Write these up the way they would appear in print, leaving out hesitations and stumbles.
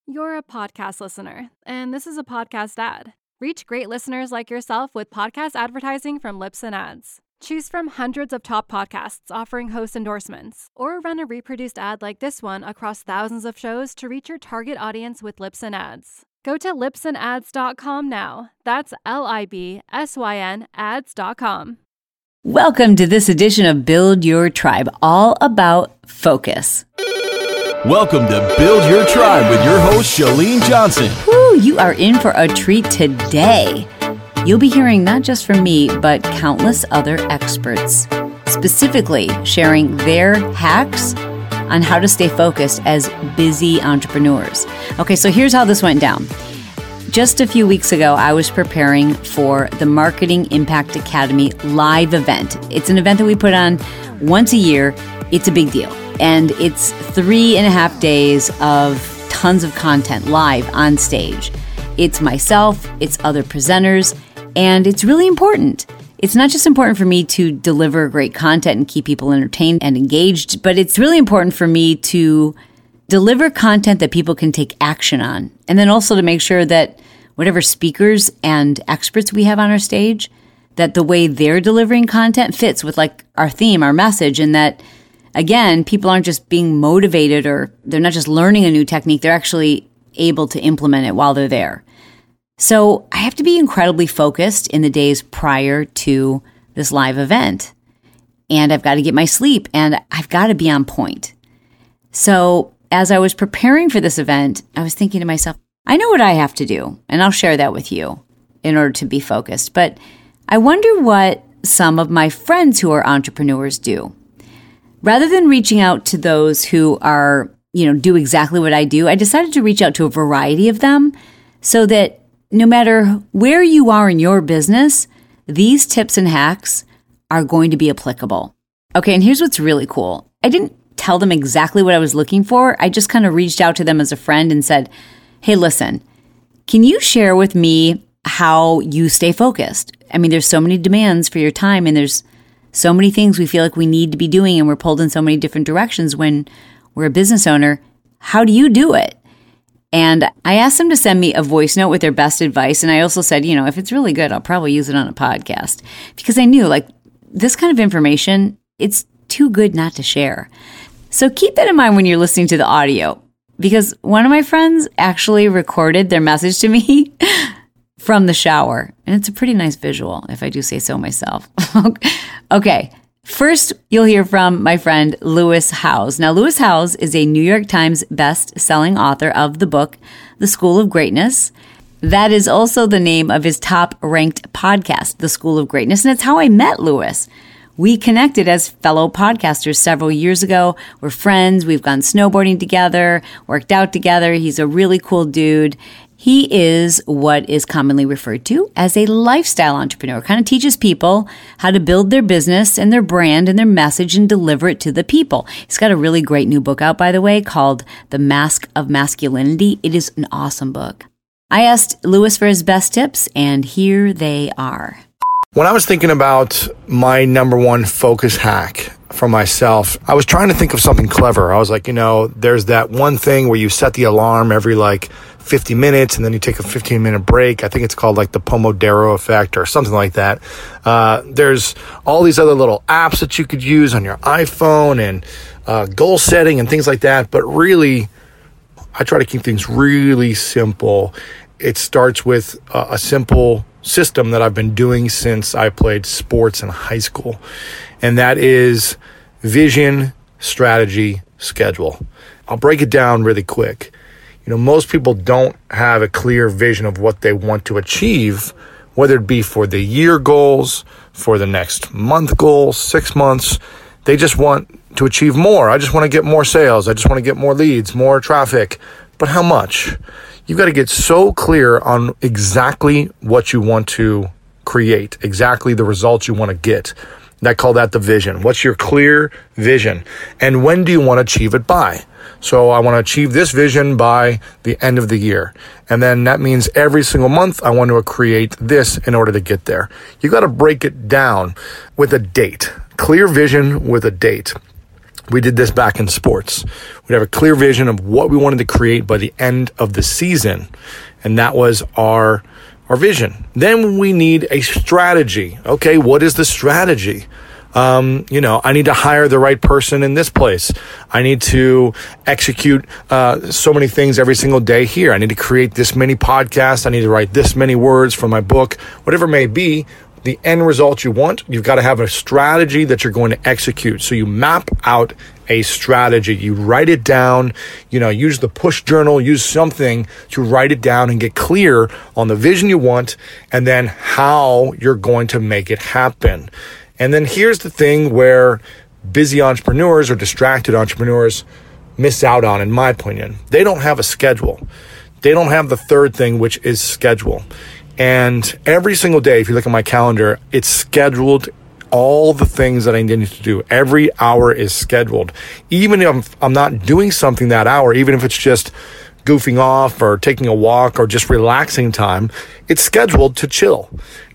You're a podcast listener, and this is a podcast ad. Reach great listeners like yourself with podcast advertising from Libsyn Ads. Choose from hundreds of top podcasts offering host endorsements, or run a reproduced ad like this one across thousands of shows to reach your target audience with Libsyn Ads. Go to libsynads.com now. That's LIBSYN ads.com. Welcome to this edition of Build Your Tribe, all about focus. Welcome to Build Your Tribe with your host, Chalene Johnson. Woo, you are in for a treat today. You'll be hearing not just from me, but countless other experts, specifically sharing their hacks on how to stay focused as busy entrepreneurs. Okay, so here's how this went down. Just a few weeks ago, I was preparing for the Marketing Impact Academy live event. It's an event that we put on once a year. It's a big deal. And it's 3.5 days of tons of content live on stage. It's myself, it's other presenters, and it's really important. It's not just important for me to deliver great content and keep people entertained and engaged, but it's really important for me to deliver content that people can take action on. And then also to make sure that whatever speakers and experts we have on our stage, that the way they're delivering content fits with like our theme, our message, and that again, people aren't just being motivated or they're not just learning a new technique, they're actually able to implement it while they're there. So I have to be incredibly focused in the days prior to this live event. And I've got to get my sleep and I've got to be on point. So as I was preparing for this event, I was thinking to myself, I know what I have to do, and I'll share that with you in order to be focused. But I wonder what some of my friends who are entrepreneurs do. Rather than reaching out to those who are, do exactly what I do, I decided to reach out to a variety of them so that no matter where you are in your business, these tips and hacks are going to be applicable. Okay, and here's what's really cool. I didn't tell them exactly what I was looking for. I just kind of reached out to them as a friend and said, hey, listen, can you share with me how you stay focused? I mean, there's so many demands for your time and there's so many things we feel like we need to be doing and we're pulled in so many different directions when we're a business owner. How do you do it? And I asked them to send me a voice note with their best advice. And I also said, if it's really good, I'll probably use it on a podcast because I knew this kind of information, it's too good not to share. So keep that in mind when you're listening to the audio because one of my friends actually recorded their message to me from the shower. And it's a pretty nice visual, if I do say so myself. Okay. First, you'll hear from my friend Lewis Howes. Now, Lewis Howes is a New York Times best-selling author of the book, The School of Greatness. That is also the name of his top-ranked podcast, The School of Greatness. And it's how I met Lewis. We connected as fellow podcasters several years ago. We're friends. We've gone snowboarding together, worked out together. He's a really cool dude. He is what is commonly referred to as a lifestyle entrepreneur, kind of teaches people how to build their business and their brand and their message and deliver it to the people. He's got a really great new book out, by the way, called The Mask of Masculinity. It is an awesome book. I asked Lewis for his best tips, and here they are. When I was thinking about my number one focus hack for myself, I was trying to think of something clever. I was like, there's that one thing where you set the alarm every 50 minutes and then you take a 15-minute break. I think it's called the Pomodoro effect or something like that. There's all these other little apps that you could use on your iPhone and goal setting and things like that. But really, I try to keep things really simple. It starts with a simple system that I've been doing since I played sports in high school. And that is vision, strategy, schedule. I'll break it down really quick. Most people don't have a clear vision of what they want to achieve, whether it be for the year goals, for the next month goals, 6 months. They just want to achieve more. I just want to get more sales. I just want to get more leads, more traffic. But how much? You've got to get so clear on exactly what you want to create, exactly the results you want to get. I call that the vision. What's your clear vision? And when do you want to achieve it by? So I want to achieve this vision by the end of the year. And then that means every single month I want to create this in order to get there. You got to break it down with a date. Clear vision with a date. We did this back in sports. We'd have a clear vision of what we wanted to create by the end of the season. And that was our vision. Then we need a strategy. Okay, what is the strategy? I need to hire the right person in this place. I need to execute so many things every single day here. I need to create this many podcasts. I need to write this many words for my book. Whatever it may be, the end result you want, you've got to have a strategy that you're going to execute. So you map out a strategy. You write it down, use the push journal, use something to write it down and get clear on the vision you want and then how you're going to make it happen. And then here's the thing where busy entrepreneurs or distracted entrepreneurs miss out on, in my opinion. They don't have a schedule. They don't have the third thing, which is schedule. And every single day, if you look at my calendar, it's scheduled all the things that I need to do. Every hour is scheduled. Even if I'm not doing something that hour, even if it's just goofing off or taking a walk or just relaxing time, it's scheduled to chill.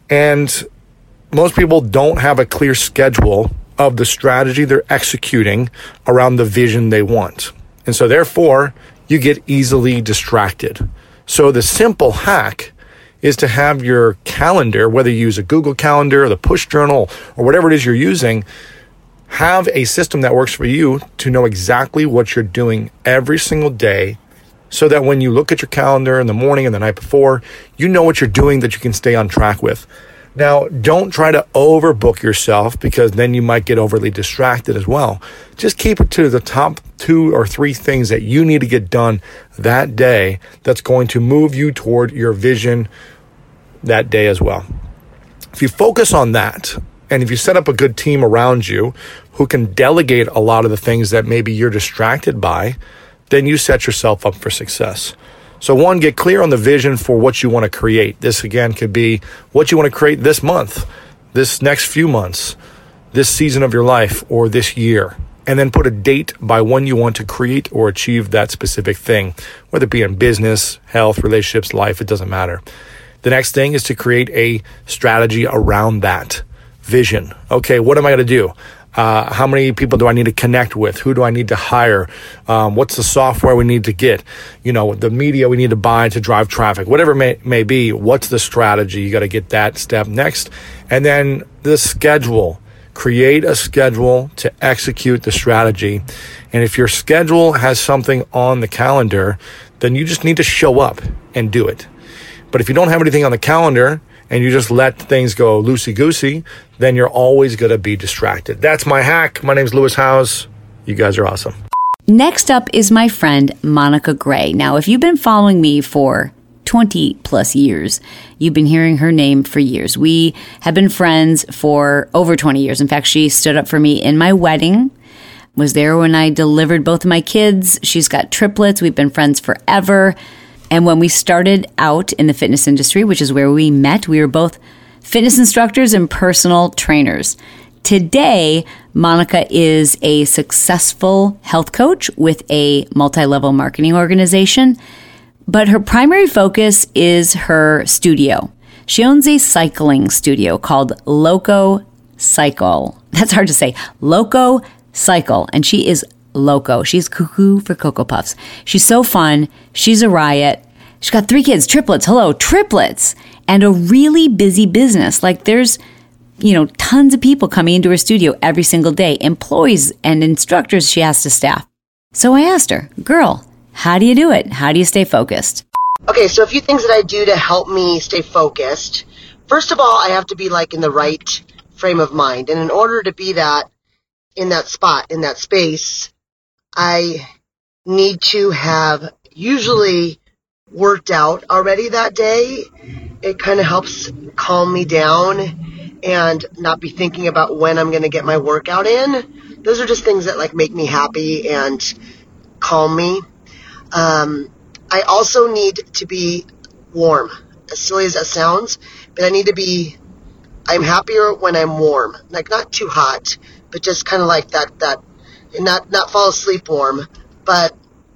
And most people don't have a clear schedule of the strategy they're executing around the vision they want. And so therefore, you get easily distracted. So the simple hack is to have your calendar, whether you use a Google Calendar or the Push Journal or whatever it is you're using, have a system that works for you to know exactly what you're doing every single day so that when you look at your calendar in the morning and the night before, you know what you're doing that you can stay on track with. Now, don't try to overbook yourself because then you might get overly distracted as well. Just keep it to the top 2 or 3 things that you need to get done that day that's going to move you toward your vision that day as well. If you focus on that, and if you set up a good team around you who can delegate a lot of the things that maybe you're distracted by, then you set yourself up for success. So 1, get clear on the vision for what you want to create. This again could be what you want to create this month, this next few months, this season of your life, or this year. And then put a date by when you want to create or achieve that specific thing, whether it be in business, health, relationships, life, it doesn't matter. The next thing is to create a strategy around that vision. Okay, what am I going to do? How many people do I need to connect with? Who do I need to hire? What's the software we need to get? The media we need to buy to drive traffic, whatever may be. What's the strategy? You got to get that step next. And then the schedule. Create a schedule to execute the strategy. And if your schedule has something on the calendar, then you just need to show up and do it. But if you don't have anything on the calendar and you just let things go loosey-goosey, then you're always going to be distracted. That's my hack. My name's Lewis Howes. You guys are awesome. Next up is my friend, Monica Gray. Now, if you've been following me for 20 plus years, you've been hearing her name for years. We have been friends for over 20 years. In fact, she stood up for me in my wedding, was there when I delivered both of my kids. She's got triplets. We've been friends forever. And when we started out in the fitness industry, which is where we met, we were both fitness instructors and personal trainers. Today, Monica is a successful health coach with a multi-level marketing organization, but her primary focus is her studio. She owns a cycling studio called Loco Cycle. That's hard to say. Loco Cycle. And she is loco. She's cuckoo for Cocoa Puffs. She's so fun. She's a riot. She's got 3 kids, triplets. Hello, triplets. And a really busy business. Like there's, tons of people coming into her studio every single day, employees and instructors she has to staff. So I asked her, girl, how do you do it? How do you stay focused? Okay, so a few things that I do to help me stay focused. First of all, I have to be in the right frame of mind. And in order to be in that spot, in that space, I need to have usually worked out already that day. It kind of helps calm me down and not be thinking about when I'm going to get my workout in. Those are just things that make me happy and calm me. I also need to be warm, as silly as that sounds, but I'm happier when I'm warm. Not too hot, but just kind of that, and not fall asleep warm. But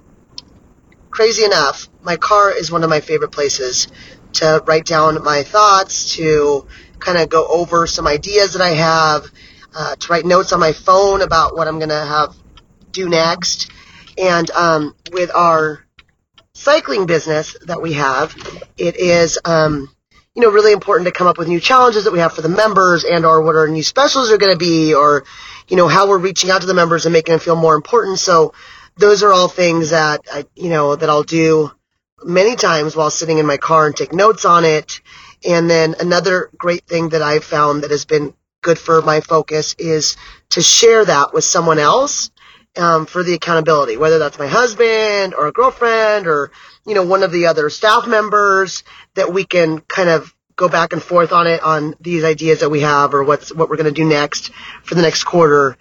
crazy enough, my car is one of my favorite places to write down my thoughts, to kind of go over some ideas that I have, to write notes on my phone about what I'm going to have do next. And with our cycling business that we have, it is really important to come up with new challenges that we have for the members, and or what our new specials are going to be, or how we're reaching out to the members and making them feel more important. So those are all things that that I'll do many times while sitting in my car and take notes on it. And then another great thing that I've found that has been good for my focus is to share that with someone else for the accountability, whether that's my husband or a girlfriend or, one of the other staff members, that we can kind of go back and forth on it, on these ideas that we have, or what we're going to do next for the next quarter.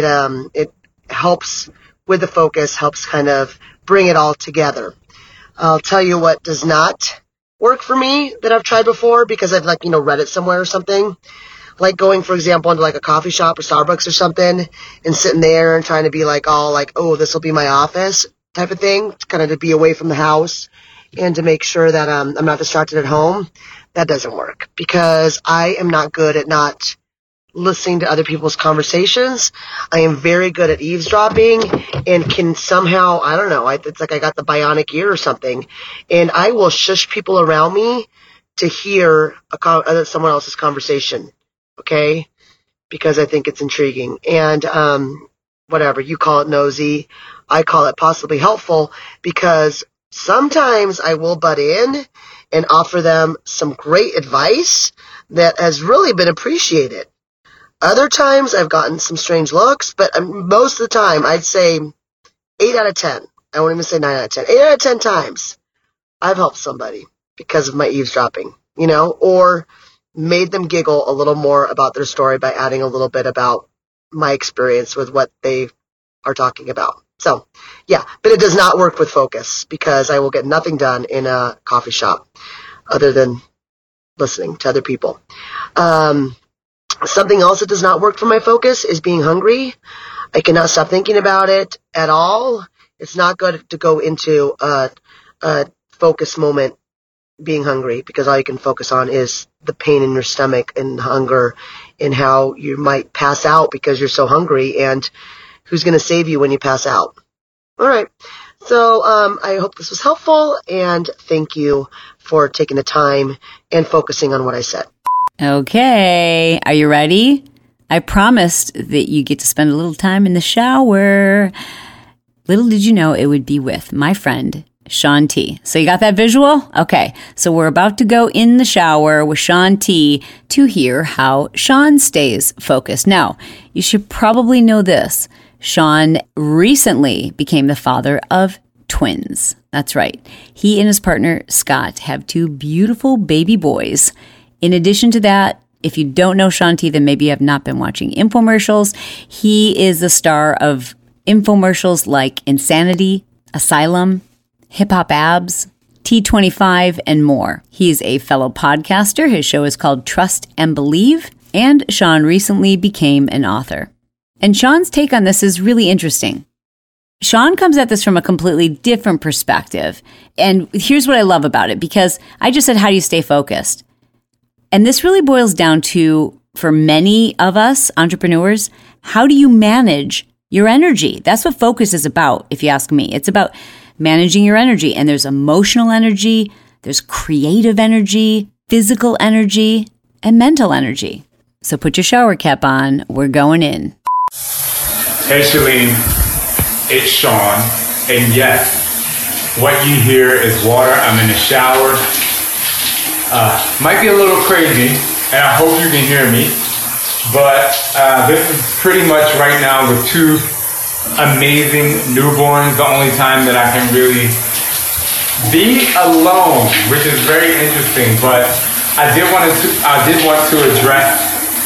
It helps with the focus, helps kind of bring it all together. I'll tell you what does not work for me that I've tried before, because I've read it somewhere or something. Like going, for example, into a coffee shop or Starbucks or something and sitting there and trying to be oh, this will be my office type of thing, kind of to be away from the house and to make sure that I'm not distracted at home. That doesn't work, because I am not good at not listening to other people's conversations. I am very good at eavesdropping and can somehow, I don't know, it's like I got the bionic ear or something, and I will shush people around me to hear someone else's conversation. Okay? Because I think it's intriguing. And whatever, you call it nosy, I call it possibly helpful, because sometimes I will butt in and offer them some great advice that has really been appreciated. Other times I've gotten some strange looks, but most of the time I'd say 8 out of 10. I won't even say 9 out of 10. 8 out of 10 times I've helped somebody because of my eavesdropping, or made them giggle a little more about their story by adding a little bit about my experience with what they are talking about. So, yeah, but it does not work with focus, because I will get nothing done in a coffee shop other than listening to other people. Something else that does not work for my focus is being hungry. I cannot stop thinking about it at all. It's not good to go into a focus moment being hungry, because all you can focus on is the pain in your stomach and hunger and how you might pass out because you're so hungry, and who's going to save you when you pass out. All right. So I hope this was helpful, and thank you for taking the time and focusing on what I said. Okay. Are you ready? I promised that you get to spend a little time in the shower. Little did you know it would be with my friend, Shaun T. So you got that visual? Okay. So we're about to go in the shower with Shaun T to hear how Shaun stays focused. Now, you should probably know this. Shaun recently became the father of twins. That's right. He and his partner, Scott, have 2 beautiful baby boys. In addition to that, if you don't know Shaun T, then maybe you have not been watching infomercials. He is the star of infomercials like Insanity, Asylum, Hip Hop Abs, T25, and more. He's a fellow podcaster. His show is called Trust and Believe, and Shaun recently became an author. And Shaun's take on this is really interesting. Shaun comes at this from a completely different perspective. And here's what I love about it, because I just said, how do you stay focused? And this really boils down to, for many of us entrepreneurs, how do you manage your energy? That's what focus is about, if you ask me. It's about managing your energy. And there's emotional energy, there's creative energy, physical energy, and mental energy. So put your shower cap on. We're going in. Hey, Shalene, it's Shaun, and yes, what you hear is water. I'm in the shower. Might be a little crazy, and I hope you can hear me, but this is pretty much right now with 2 amazing newborns, the only time that I can really be alone, which is very interesting, but I did want to address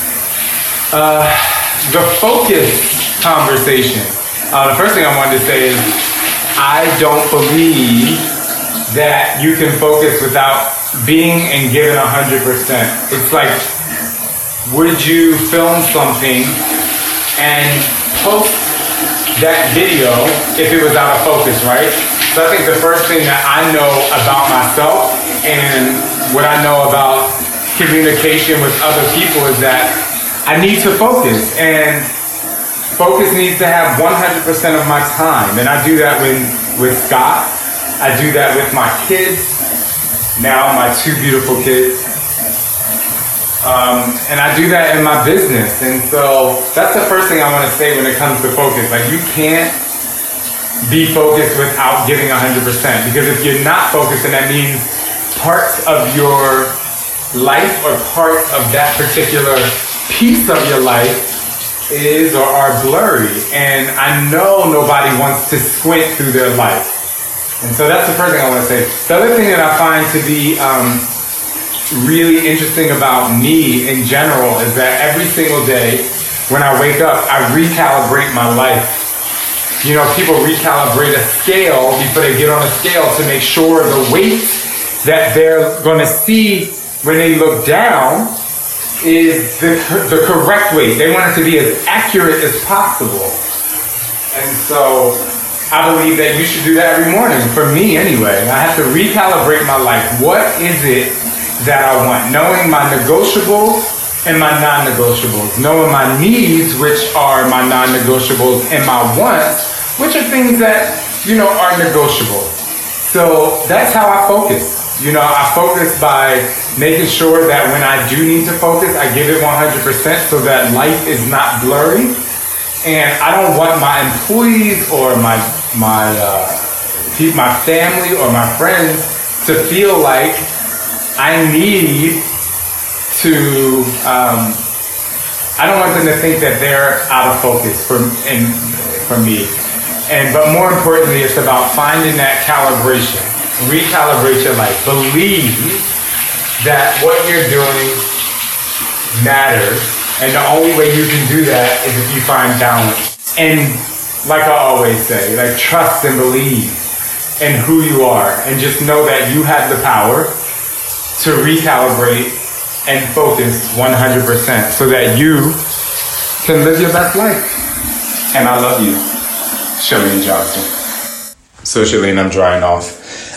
the focus conversation. The first thing I wanted to say is I don't believe that you can focus without being and giving 100%. It's like, would you film something and post that video if it was out of focus, right? So I think the first thing that I know about myself and what I know about communication with other people is that I need to focus, and focus needs to have 100% of my time. And I do that with Scott. I do that with my kids. Now my 2 beautiful kids. And I do that in my business. And so that's the first thing I want to say when it comes to focus. Like, you can't be focused without giving 100%. Because if you're not focused, then that means parts of your life or parts of that particular piece of your life is or are blurry. And I know nobody wants to squint through their life. And so that's the first thing I want to say. The other thing that I find to be really interesting about me in general is that every single day when I wake up, I recalibrate my life. You know, people recalibrate a scale before they get on a scale to make sure the weight that they're going to see when they look down is the correct weight. They want it to be as accurate as possible. And so I believe that you should do that every morning. For me, anyway, I have to recalibrate my life. What is it that I want? Knowing my negotiables and my non-negotiables. Knowing my needs, which are my non-negotiables, and my wants, which are things that, you know, are negotiable. So that's how I focus. You know, I focus by making sure that when I do need to focus, I give it 100% so that life is not blurry. And I don't want my employees or my family or my friends to feel like I need to. I don't want them to think that they're out of focus for me. But more importantly, it's about finding that calibration. Recalibrate your life. Believe that what you're doing matters. And the only way you can do that is if you find balance. And like I always say, like, trust and believe in who you are. And just know that you have the power to recalibrate and focus 100% so that you can live your best life. And I love you, Chalene Johnson. So Chalene, I'm drying off.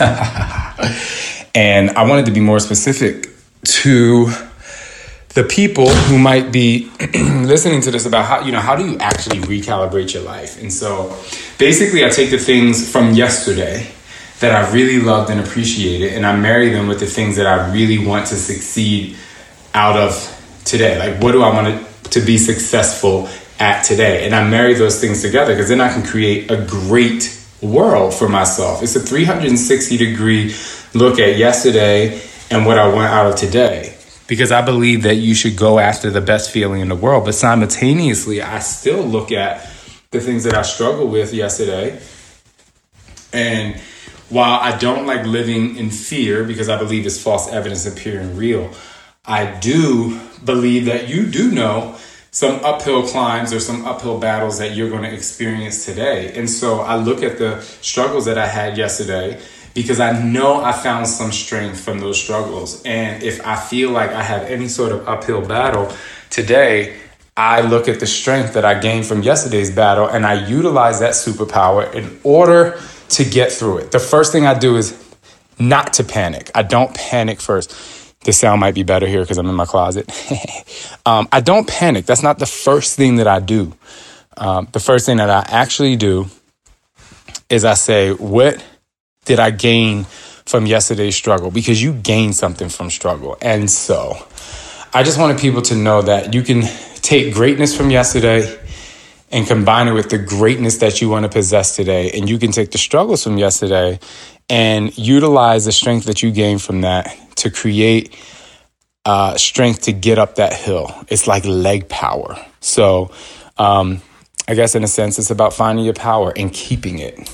And I wanted to be more specific to the people who might be listening to this about how do you actually recalibrate your life? And so basically I take the things from yesterday that I really loved and appreciated, and I marry them with the things that I really want to succeed out of today. Like, what do I want to be successful at today? And I marry those things together because then I can create a great world for myself. It's a 360-degree look at yesterday and what I want out of today. Because I believe that you should go after the best feeling in the world. But simultaneously, I still look at the things that I struggled with yesterday. And while I don't like living in fear, because I believe it's false evidence appearing real, I do believe that you do know some uphill climbs or some uphill battles that you're going to experience today. And so I look at the struggles that I had yesterday because I know I found some strength from those struggles. And if I feel like I have any sort of uphill battle today, I look at the strength that I gained from yesterday's battle and I utilize that superpower in order to get through it. The first thing I do is not to panic. I don't panic first. The sound might be better here because I'm in my closet. I don't panic. That's not the first thing that I do. The first thing that I actually do is I say, what did I gain from yesterday's struggle? Because you gain something from struggle. And so I just wanted people to know that you can take greatness from yesterday and combine it with the greatness that you want to possess today. And you can take the struggles from yesterday and utilize the strength that you gain from that to create strength to get up that hill. It's like leg power. So I guess in a sense, it's about finding your power and keeping it.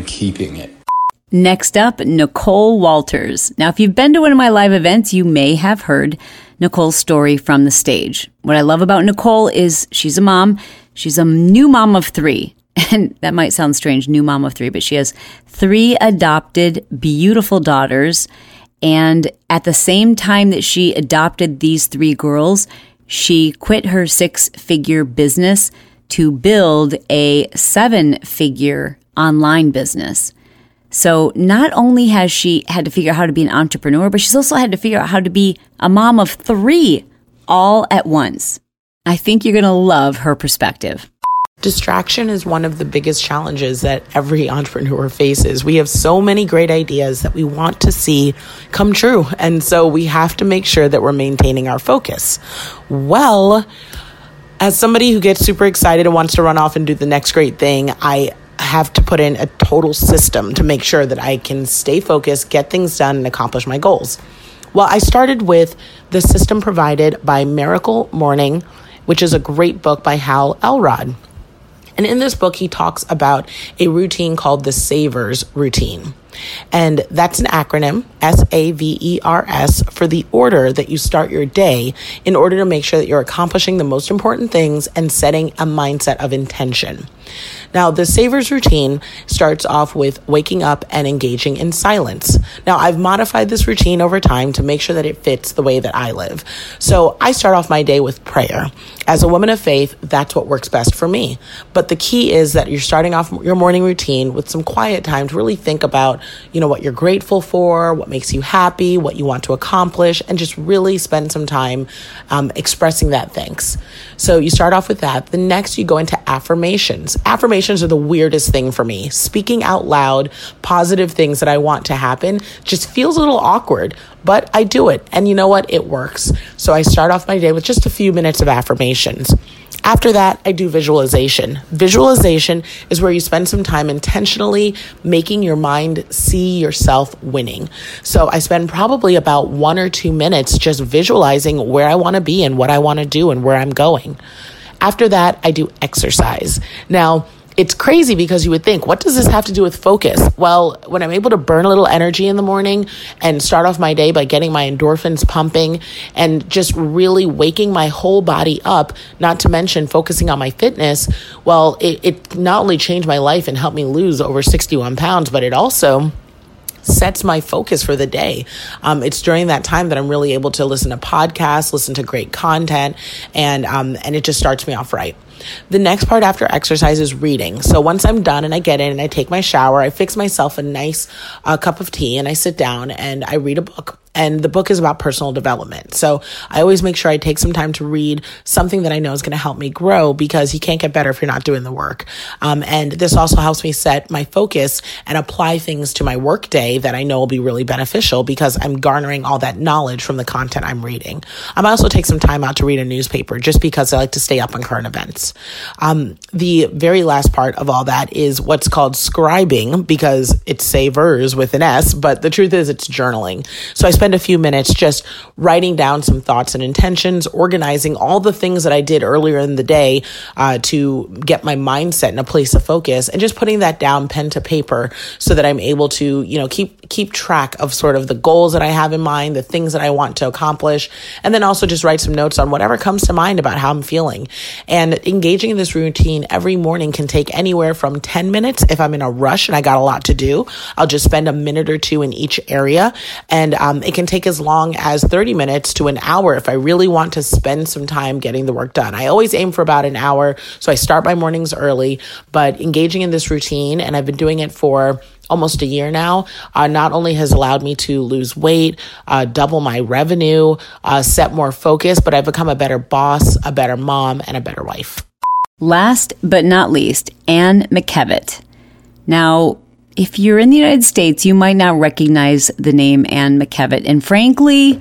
Next up, Nicole Walters. Now, if you've been to one of my live events, you may have heard Nicole's story from the stage. What I love about Nicole is she's a mom. She's a new mom of 3. And that might sound strange, new mom of 3, but she has 3 adopted, beautiful daughters. And at the same time that she adopted these 3 girls, she quit her 6-figure business to build a 7-figure online business. So not only has she had to figure out how to be an entrepreneur, but she's also had to figure out how to be a mom of 3 all at once. I think you're going to love her perspective. Distraction is one of the biggest challenges that every entrepreneur faces. We have so many great ideas that we want to see come true. And so we have to make sure that we're maintaining our focus. Well, as somebody who gets super excited and wants to run off and do the next great thing, I have to put in a total system to make sure that I can stay focused, get things done, and accomplish my goals. Well, I started with the system provided by Miracle Morning, which is a great book by Hal Elrod. And in this book, he talks about a routine called the SAVERS routine. And that's an acronym, SAVERS, for the order that you start your day in order to make sure that you're accomplishing the most important things and setting a mindset of intention. Now, the SAVERS routine starts off with waking up and engaging in silence. Now, I've modified this routine over time to make sure that it fits the way that I live. So I start off my day with prayer. As a woman of faith, that's what works best for me. But the key is that you're starting off your morning routine with some quiet time to really think about, what you're grateful for, what makes you happy, what you want to accomplish, and just really spend some time expressing that thanks. So you start off with that. The next, you go into affirmations. Affirmations are the weirdest thing for me. Speaking out loud positive things that I want to happen just feels a little awkward, but I do it. And you know what? It works. So I start off my day with just a few minutes of affirmations. After that, I do visualization. Visualization is where you spend some time intentionally making your mind see yourself winning. So I spend probably about 1 or 2 minutes just visualizing where I want to be and what I want to do and where I'm going. After that, I do exercise. Now, it's crazy because you would think, what does this have to do with focus? Well, when I'm able to burn a little energy in the morning and start off my day by getting my endorphins pumping and just really waking my whole body up, not to mention focusing on my fitness, well, it not only changed my life and helped me lose over 61 pounds, but it also sets my focus for the day. It's during that time that I'm really able to listen to podcasts, listen to great content, and it just starts me off right. The next part after exercise is reading. So once I'm done and I get in and I take my shower, I fix myself a nice cup of tea and I sit down and I read a book. And the book is about personal development. So I always make sure I take some time to read something that I know is going to help me grow, because you can't get better if you're not doing the work. And this also helps me set my focus and apply things to my work day that I know will be really beneficial, because I'm garnering all that knowledge from the content I'm reading. I also take some time out to read a newspaper just because I like to stay up on current events. The very last part of all that is what's called scribing, because it's SAVERS with an S, but the truth is it's journaling. So I spend a few minutes just writing down some thoughts and intentions, organizing all the things that I did earlier in the day to get my mindset in a place of focus, and just putting that down pen to paper so that I'm able to, keep track of sort of the goals that I have in mind, the things that I want to accomplish, and then also just write some notes on whatever comes to mind about how I'm feeling. And engaging in this routine every morning can take anywhere from 10 minutes. If I'm in a rush and I got a lot to do, I'll just spend a minute or two in each area. And it can take as long as 30 minutes to an hour if I really want to spend some time getting the work done. I always aim for about an hour, so I start my mornings early. But engaging in this routine, and I've been doing it for almost a year now, not only has allowed me to lose weight, double my revenue, set more focus, but I've become a better boss, a better mom, and a better wife. Last but not least, Anne McKevitt. Now, if you're in the United States, you might not recognize the name Anne McKevitt. And frankly,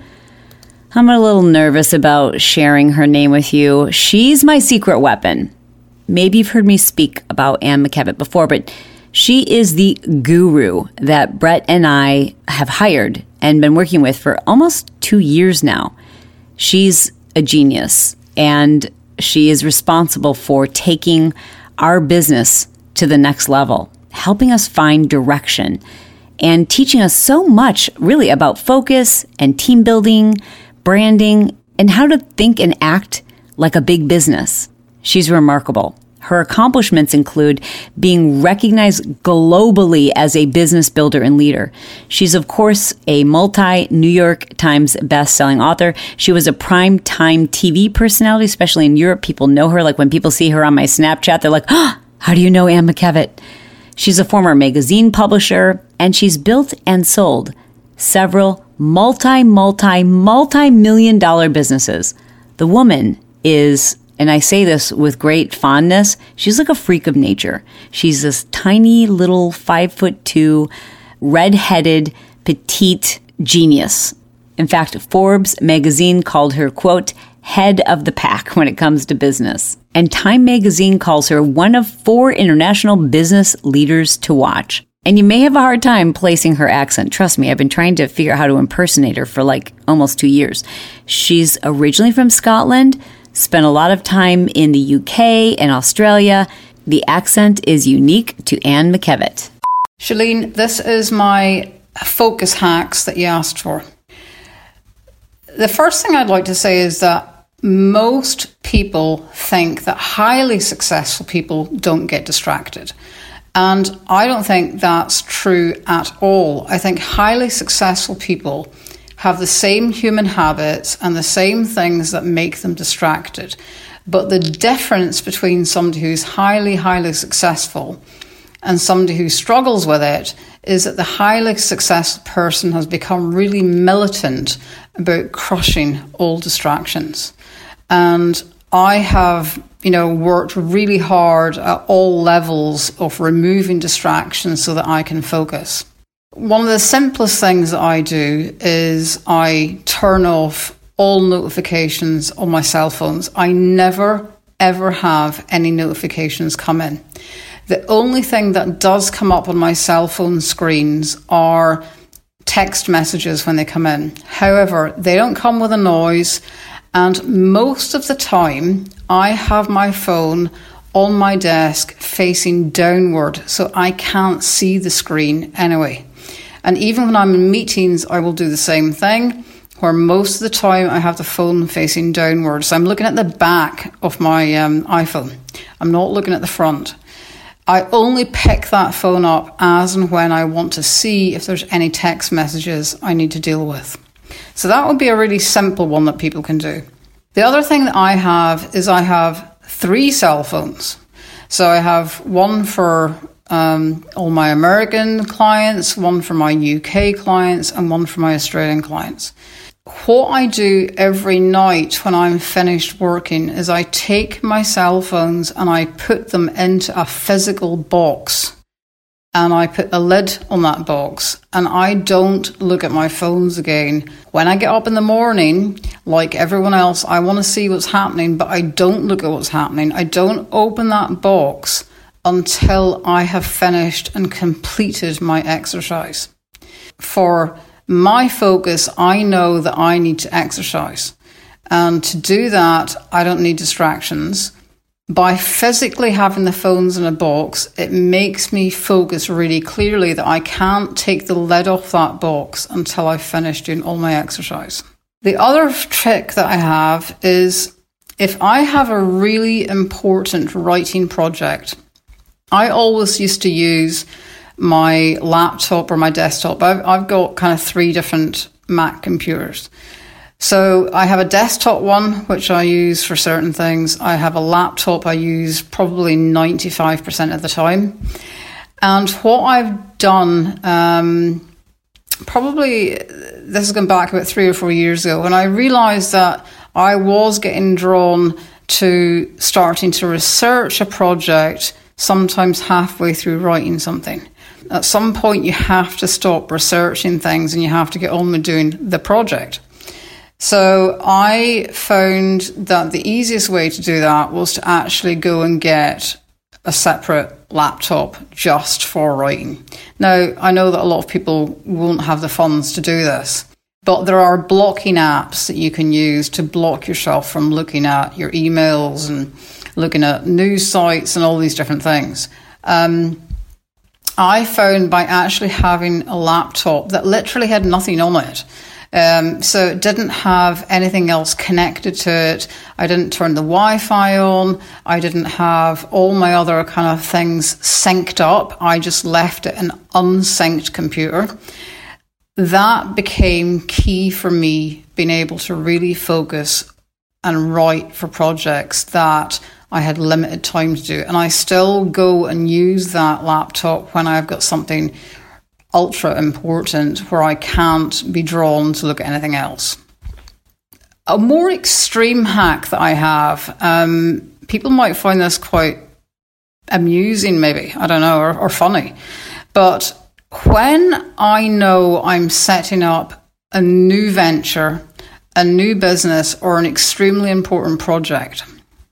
I'm a little nervous about sharing her name with you. She's my secret weapon. Maybe you've heard me speak about Anne McKevitt before, but she is the guru that Brett and I have hired and been working with for almost 2 years now. She's a genius, and she is responsible for taking our business to the next level, helping us find direction, and teaching us so much really about focus and team building, branding, and how to think and act like a big business. She's remarkable. Her accomplishments include being recognized globally as a business builder and leader. She's, of course, a multi-New York Times best-selling author. She was a prime-time TV personality, especially in Europe. People know her. Like when people see her on my Snapchat, they're like, oh, how do you know Anne McKevitt? She's a former magazine publisher, and she's built and sold several multi-million-dollar businesses. The woman is And I say this with great fondness. She's like a freak of nature. She's this tiny little 5'2", red-headed, petite genius. In fact, Forbes magazine called her, quote, head of the pack when it comes to business. And Time magazine calls her one of 4 international business leaders to watch. And you may have a hard time placing her accent. Trust me, I've been trying to figure out how to impersonate her for like almost 2 years. She's originally from Scotland, spent a lot of time in the UK and Australia. The accent is unique to Anne McKevitt. Chalene, this is my focus hacks that you asked for. The first thing I'd like to say is that most people think that highly successful people don't get distracted. And I don't think that's true at all. I think highly successful people have the same human habits and the same things that make them distracted. But the difference between somebody who's highly, highly successful and somebody who struggles with it is that the highly successful person has become really militant about crushing all distractions. And I have, worked really hard at all levels of removing distractions so that I can focus. One of the simplest things that I do is I turn off all notifications on my cell phones. I never, ever have any notifications come in. The only thing that does come up on my cell phone screens are text messages when they come in. However, they don't come with a noise. And most of the time, I have my phone on my desk facing downward, so I can't see the screen anyway. And even when I'm in meetings, I will do the same thing, where most of the time I have the phone facing downward. So I'm looking at the back of my iPhone. I'm not looking at the front. I only pick that phone up as and when I want to see if there's any text messages I need to deal with. So that would be a really simple one that people can do. The other thing that I have is I have 3 cell phones. So I have one for all my American clients, one for my UK clients, and one for my Australian clients. What I do every night when I'm finished working is I take my cell phones and I put them into a physical box. And I put a lid on that box, and I don't look at my phones again. When I get up in the morning, like everyone else, I want to see what's happening, but I don't look at what's happening. I don't open that box until I have finished and completed my exercise. For my focus, I know that I need to exercise. And to do that, I don't need distractions. By physically having the phones in a box, it makes me focus really clearly that I can't take the lid off that box until I've finished doing all my exercise. The other trick that I have is if I have a really important writing project, I always used to use my laptop or my desktop. I've got kind of 3 different Mac computers. So I have a desktop one, which I use for certain things. I have a laptop I use probably 95% of the time. And what I've done, probably this has gone back about 3 or 4 years ago, when I realised that I was getting drawn to starting to research a project, sometimes halfway through writing something. At some point, you have to stop researching things and you have to get on with doing the project. So I found that the easiest way to do that was to actually go and get a separate laptop just for writing. Now, I know that a lot of people won't have the funds to do this, but there are blocking apps that you can use to block yourself from looking at your emails and looking at news sites and all these different things. I found by actually having a laptop that literally had nothing on it, so it didn't have anything else connected to it. I didn't turn the Wi-Fi on. I didn't have all my other kind of things synced up. I just left it an unsynced computer. That became key for me being able to really focus and write for projects that I had limited time to do. And I still go and use that laptop when I've got something ultra important where I can't be drawn to look at anything else. A more extreme hack that I have, people might find this quite amusing maybe, I don't know, or funny. But when I know I'm setting up a new venture, a new business, or an extremely important project,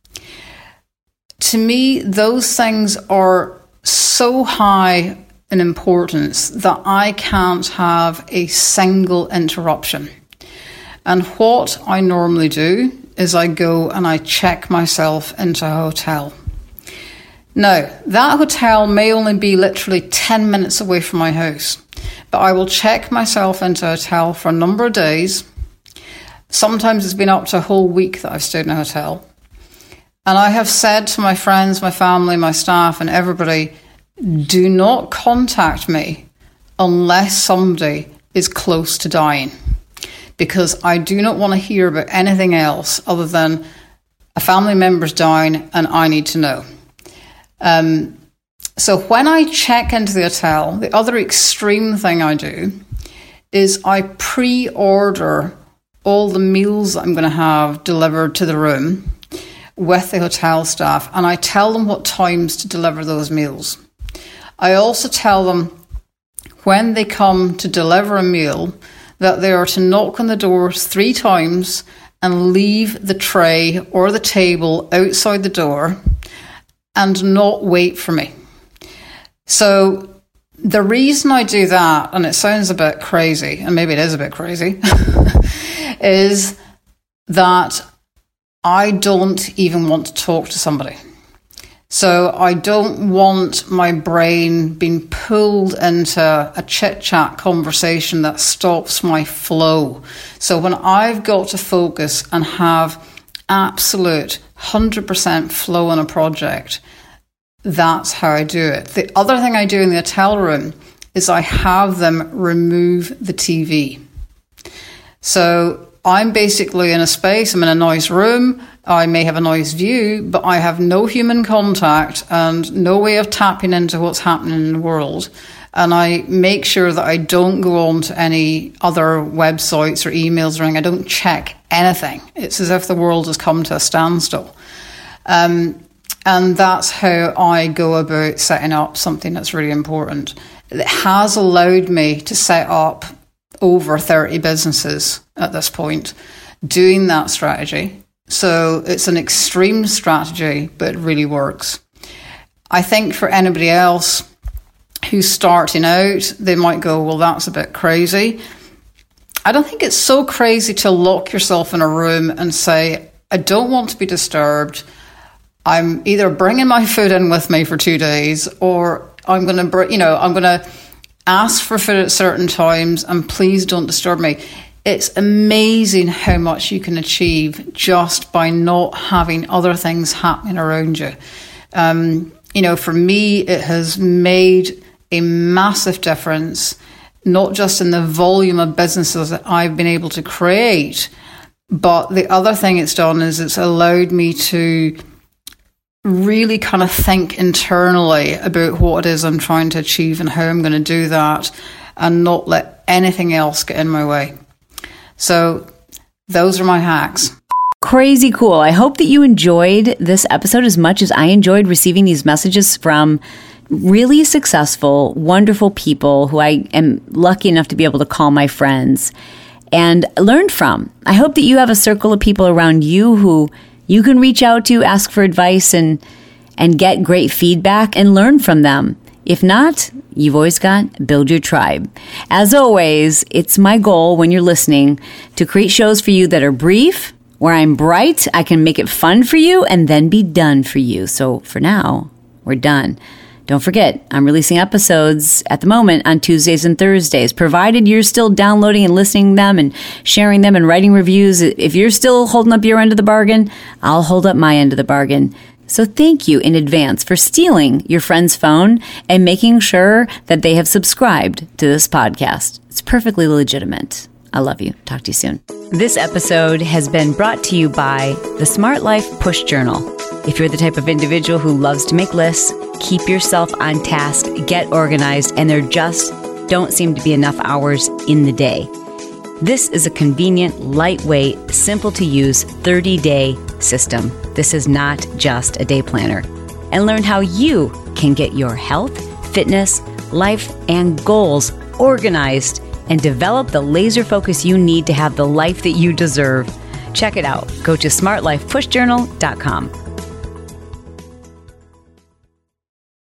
to me, those things are so high in importance that I can't have a single interruption. And what I normally do is I go and I check myself into a hotel. Now, that hotel may only be literally 10 minutes away from my house, but I will check myself into a hotel for a number of days. Sometimes it's been up to a whole week that I've stayed in a hotel. And I have said to my friends, my family, my staff, and everybody, do not contact me unless somebody is close to dying, because I do not want to hear about anything else other than a family member's dying and I need to know. So when I check into the hotel, the other extreme thing I do is I pre-order all the meals that I'm going to have delivered to the room with the hotel staff, and I tell them what times to deliver those meals. I also tell them when they come to deliver a meal that they are to knock on the door 3 times and leave the tray or the table outside the door and not wait for me. So the reason I do that, and it sounds a bit crazy, and maybe it is a bit crazy, is that I don't even want to talk to somebody. So I don't want my brain being pulled into a chit-chat conversation that stops my flow. So when I've got to focus and have absolute 100% flow on a project, that's how I do it. The other thing I do in the hotel room is I have them remove the TV. So I'm basically in a space, I'm in a nice room, I may have a nice view, but I have no human contact and no way of tapping into what's happening in the world. And I make sure that I don't go on to any other websites or emails or anything. I don't check anything. It's as if the world has come to a standstill. And that's how I go about setting up something that's really important. It has allowed me to set up over 30 businesses at this point doing that strategy. So it's an extreme strategy, but it really works. I think for anybody else who's starting out, they might go, well, that's a bit crazy. I don't think it's so crazy to lock yourself in a room and say, I don't want to be disturbed. I'm either bringing my food in with me for 2 days, or I'm going to ask for food at certain times and please don't disturb me. It's amazing how much you can achieve just by not having other things happening around you. For me, it has made a massive difference, not just in the volume of businesses that I've been able to create, but the other thing it's done is it's allowed me to really kind of think internally about what it is I'm trying to achieve and how I'm going to do that and not let anything else get in my way. So those are my hacks. Crazy cool. I hope that you enjoyed this episode as much as I enjoyed receiving these messages from really successful, wonderful people who I am lucky enough to be able to call my friends and learn from. I hope that you have a circle of people around you who you can reach out to, ask for advice, and get great feedback and learn from them. If not, you've always got Build Your Tribe. As always, it's my goal when you're listening to create shows for you that are brief, where I'm bright, I can make it fun for you, and then be done for you. So for now, we're done. Don't forget, I'm releasing episodes at the moment on Tuesdays and Thursdays, provided you're still downloading and listening to them and sharing them and writing reviews. If you're still holding up your end of the bargain, I'll hold up my end of the bargain. So thank you in advance for stealing your friend's phone and making sure that they have subscribed to this podcast. It's perfectly legitimate. I love you. Talk to you soon. This episode has been brought to you by the Smart Life Push Journal. If you're the type of individual who loves to make lists, keep yourself on task, get organized, and there just don't seem to be enough hours in the day, This is a convenient, lightweight, simple to use 30-day system. This is not just a day planner. And learn how you can get your health, fitness, life, and goals organized and develop the laser focus you need to have the life that you deserve. Check it out. Go to smartlifepushjournal.com.